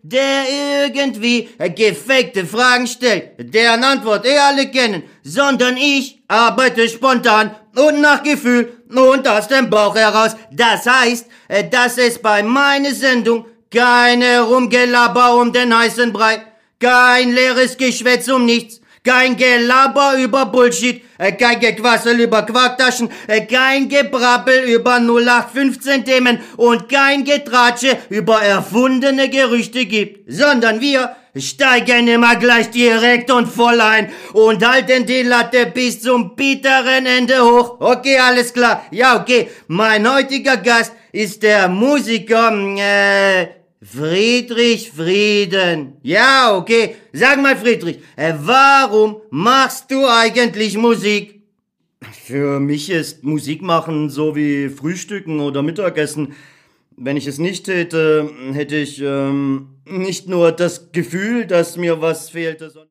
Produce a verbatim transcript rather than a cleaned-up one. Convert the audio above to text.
der irgendwie gefakte Fragen stellt, deren Antwort eh alle kennen, sondern ich arbeite spontan und nach Gefühl und aus dem Bauch heraus. Das heißt, dass es bei meiner Sendung keine Rumgelaber um den heißen Brei, kein leeres Geschwätz um nichts, kein Gelaber über Bullshit, kein Gequassel über Quarktaschen, kein Gebrabbel über null acht fünfzehn Themen und kein Getratsche über erfundene Gerüchte gibt, sondern wir steigen immer gleich direkt und voll ein und halten die Latte bis zum bitteren Ende hoch. Okay, alles klar. Ja, okay. Mein heutiger Gast ist der Musiker, äh, Friedrich Frieden. Ja, okay. Sag mal, Friedrich, äh, warum machst du eigentlich Musik? Für mich ist Musik machen so wie Frühstücken oder Mittagessen. Wenn ich es nicht täte, hätte ich ähm, nicht nur das Gefühl, dass mir was fehlte, sondern